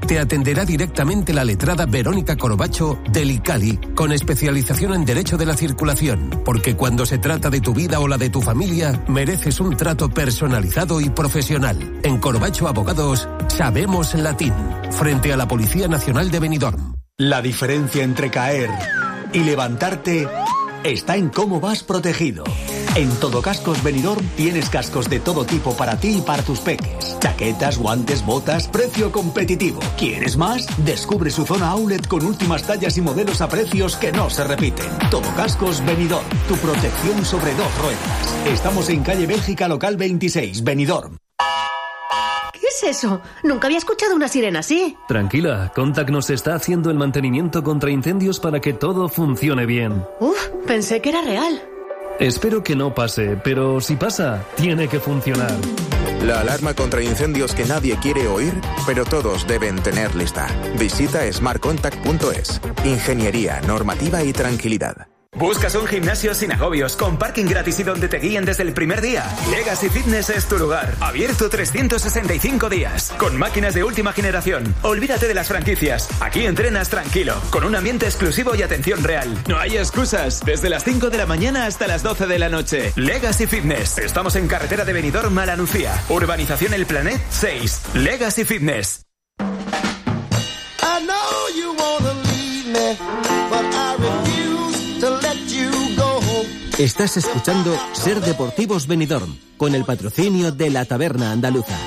te atenderá directamente la letrada Verónica Corbacho del ICALI, con especialización en Derecho de la Circulación, porque cuando se trata de tu vida o la de tu familia, mereces un trato personalizado y profesional. En Corbacho Abogados sabemos latín, frente a la Policía Nacional de Benidorm. La diferencia entre caer y levantarte está en cómo vas protegido. En Todo Cascos Benidorm tienes cascos de todo tipo para ti y para tus peques. Chaquetas, guantes, botas, precio competitivo. ¿Quieres más? Descubre su zona outlet con últimas tallas y modelos a precios que no se repiten. Todo Cascos Benidorm, tu protección sobre dos ruedas. Estamos en calle Bélgica, local 26, Benidorm. ¿Qué es eso? Nunca había escuchado una sirena así. Tranquila, Contact nos está haciendo el mantenimiento contra incendios para que todo funcione bien. Pensé que era real. Espero que no pase, pero si pasa, tiene que funcionar. La alarma contra incendios que nadie quiere oír, pero todos deben tener lista. Visita smartcontact.es. Ingeniería, normativa y tranquilidad. ¿Buscas un gimnasio sin agobios, con parking gratis y donde te guíen desde el primer día? Legacy Fitness es tu lugar. Abierto 365 días. Con máquinas de última generación. Olvídate de las franquicias. Aquí entrenas tranquilo. Con un ambiente exclusivo y atención real. No hay excusas. Desde las 5 de la mañana hasta las 12 de la noche. Legacy Fitness. Estamos en carretera de Benidorm a La Nucía. Urbanización El Planet 6. Legacy Fitness. I know you wanna leave me, but I refuse. Estás escuchando Ser Deportivos Benidorm, con el patrocinio de la Taberna Andaluza.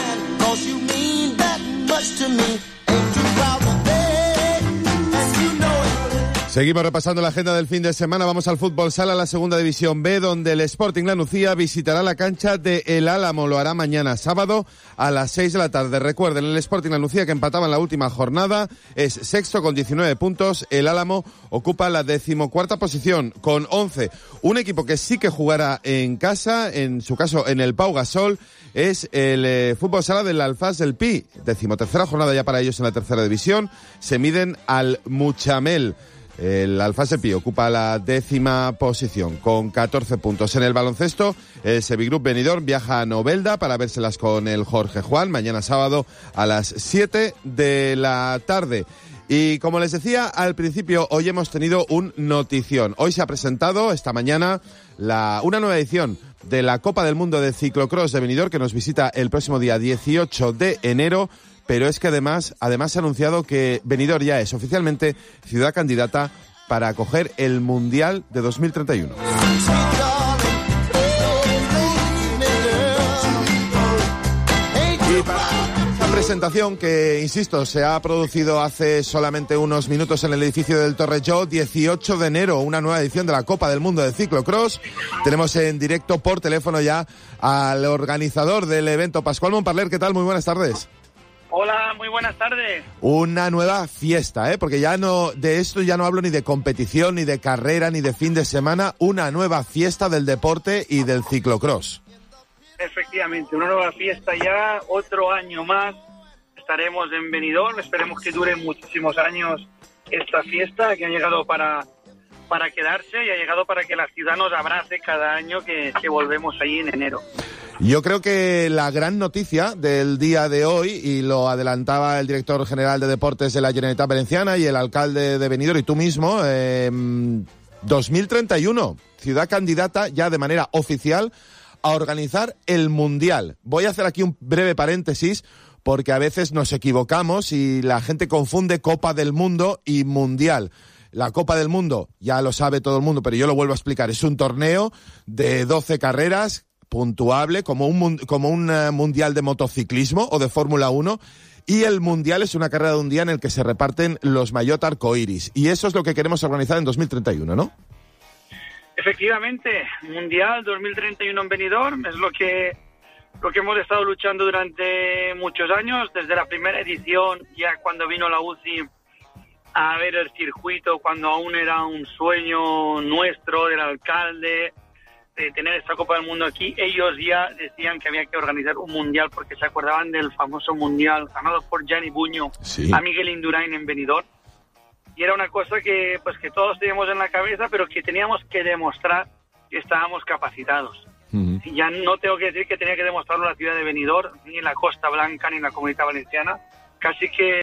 Seguimos repasando la agenda del fin de semana. Vamos al fútbol sala, la segunda división B, donde el Sporting La Nucía visitará la cancha de El Álamo. Lo hará mañana sábado a las 6 de la tarde. Recuerden, el Sporting La Nucía, que empataba en la última jornada, es sexto con 19 puntos. El Álamo ocupa la 14ª posición con 11. Un equipo que sí que jugará en casa, en su caso en el Pau Gasol, es el fútbol sala del Alfás del Pi. 13ª jornada ya para ellos en la tercera división. Se miden al Muchamel. El Alfás del Pi ocupa la 10ª posición con 14 puntos. En el baloncesto, el Sevigroup Benidorm viaja a Novelda para vérselas con el Jorge Juan mañana sábado a las 7 de la tarde. Y como les decía al principio, hoy hemos tenido un notición. Hoy se ha presentado esta mañana una nueva edición de la Copa del Mundo de Ciclocross de Benidorm, que nos visita el próximo día 18 de enero. Pero es que además se ha anunciado que Benidorm ya es oficialmente ciudad candidata para acoger el Mundial de 2031. Y para esta presentación, que insisto, se ha producido hace solamente unos minutos en el edificio del Torrelló, 18 de enero, una nueva edición de la Copa del Mundo de Ciclocross. Tenemos en directo por teléfono ya al organizador del evento, Pascual Montparler. ¿Qué tal? Muy buenas tardes. Hola, muy buenas tardes. Una nueva fiesta, porque ya no, de esto ya no hablo ni de competición, ni de carrera, ni de fin de semana, una nueva fiesta del deporte y del ciclocross. Efectivamente, una nueva fiesta ya, otro año más, estaremos en Benidorm, esperemos que dure muchísimos años esta fiesta, que ha llegado para quedarse y ha llegado para que la ciudad nos abrace cada año que volvemos allí en enero. Yo creo que la gran noticia del día de hoy, y lo adelantaba el director general de deportes de la Generalitat Valenciana y el alcalde de Benidorm y tú mismo, 2031, ciudad candidata ya de manera oficial a organizar el Mundial. Voy a hacer aquí un breve paréntesis porque a veces nos equivocamos y la gente confunde Copa del Mundo y Mundial. La Copa del Mundo, ya lo sabe todo el mundo, pero yo lo vuelvo a explicar, es un torneo de 12 carreras, puntuable, como un mundial de motociclismo o de Fórmula 1, y el mundial es una carrera de un día en el que se reparten los maillot arcoiris, y eso es lo que queremos organizar en 2031, ¿no? Efectivamente, Mundial 2031 en Benidorm es lo que hemos estado luchando durante muchos años, desde la primera edición, ya cuando vino la UCI a ver el circuito, cuando aún era un sueño nuestro, del alcalde, de tener esta Copa del Mundo aquí. Ellos ya decían que había que organizar un mundial porque se acordaban del famoso mundial ganado por Gianni Buño a Miguel Indurain en Benidorm, y era una cosa que todos teníamos en la cabeza, pero que teníamos que demostrar que estábamos capacitados. Y ya no tengo que decir que tenía que demostrarlo en la ciudad de Benidorm, ni en la Costa Blanca, ni en la Comunidad Valenciana, casi que